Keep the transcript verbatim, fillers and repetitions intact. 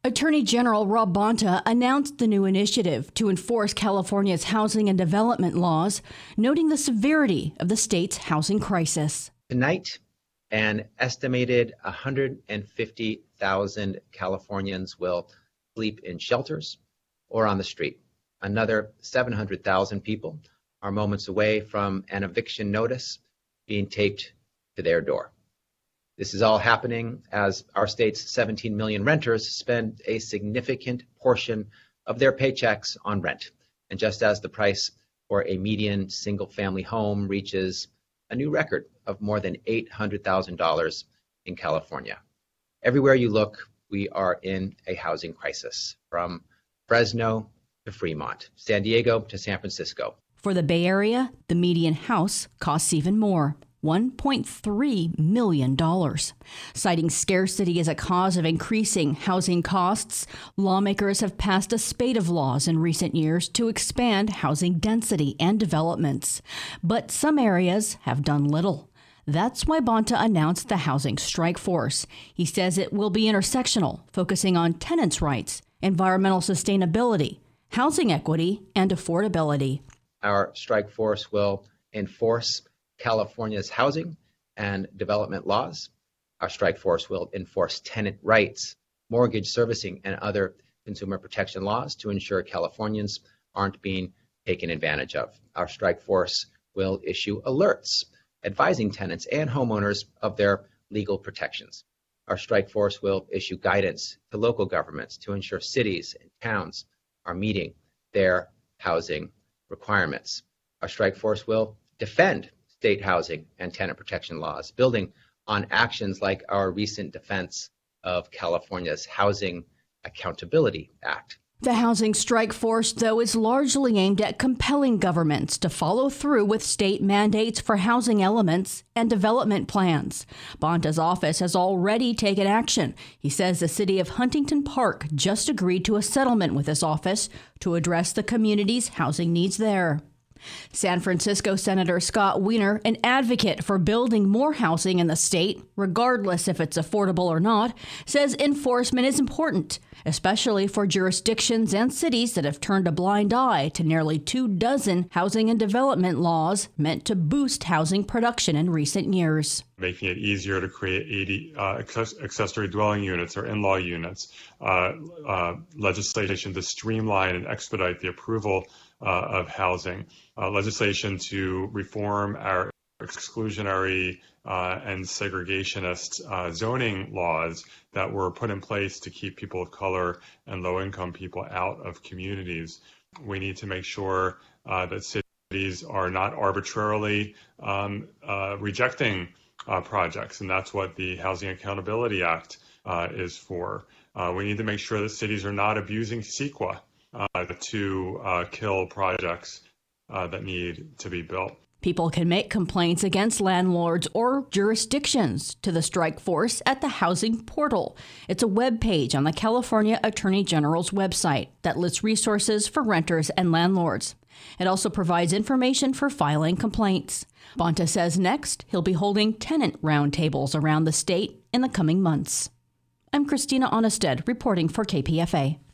Attorney General Rob Bonta announced the new initiative to enforce California's housing and development laws, noting the severity of the state's housing crisis. Tonight, an estimated one hundred fifty thousand Californians will sleep in shelters or on the street. Another seven hundred thousand people are moments away from an eviction notice being taped to their door. This is all happening as our state's seventeen million renters spend a significant portion of their paychecks on rent. And just as the price for a median single-family home reaches a new record of more than eight hundred thousand dollars in California. Everywhere you look, we are in a housing crisis, from Fresno to Fremont, San Diego to San Francisco. For the Bay Area, the median house costs even more. one point three million dollars. Citing scarcity as a cause of increasing housing costs, lawmakers have passed a spate of laws in recent years to expand housing density and developments. But some areas have done little. That's why Bonta announced the Housing Strike Force. He says it will be intersectional, focusing on tenants' rights, environmental sustainability, housing equity, and affordability. Our strike force will enforce California's housing and development laws. Our strike force will enforce tenant rights, mortgage servicing, and other consumer protection laws to ensure Californians aren't being taken advantage of. Our strike force will issue alerts advising tenants and homeowners of their legal protections. Our strike force will issue guidance to local governments to ensure cities and towns are meeting their housing requirements. Our strike force will defend state housing and tenant protection laws, building on actions like our recent defense of California's Housing Accountability Act. The Housing Strike Force, though, is largely aimed at compelling governments to follow through with state mandates for housing elements and development plans. Bonta's office has already taken action. He says the city of Huntington Park just agreed to a settlement with his office to address the community's housing needs there. San Francisco Senator Scott Wiener, an advocate for building more housing in the state, regardless if it's affordable or not, says enforcement is important, especially for jurisdictions and cities that have turned a blind eye to nearly two dozen housing and development laws meant to boost housing production in recent years. Making it easier to create eighty uh, accessory dwelling units or in-law units, uh, uh, legislation to streamline and expedite the approval Uh, of housing, uh, legislation to reform our exclusionary uh, and segregationist uh, zoning laws that were put in place to keep people of color and low-income people out of communities. We need to make sure uh, that cities are not arbitrarily um, uh, rejecting uh, projects, and that's what the Housing Accountability Act uh, is for. Uh, we need to make sure that cities are not abusing CEQA Uh, to uh, kill projects uh, that need to be built. People can make complaints against landlords or jurisdictions to the strike force at the Housing Portal. It's a web page on the California Attorney General's website that lists resources for renters and landlords. It also provides information for filing complaints. Bonta says next he'll be holding tenant roundtables around the state in the coming months. I'm Christina Onnested reporting for K P F A.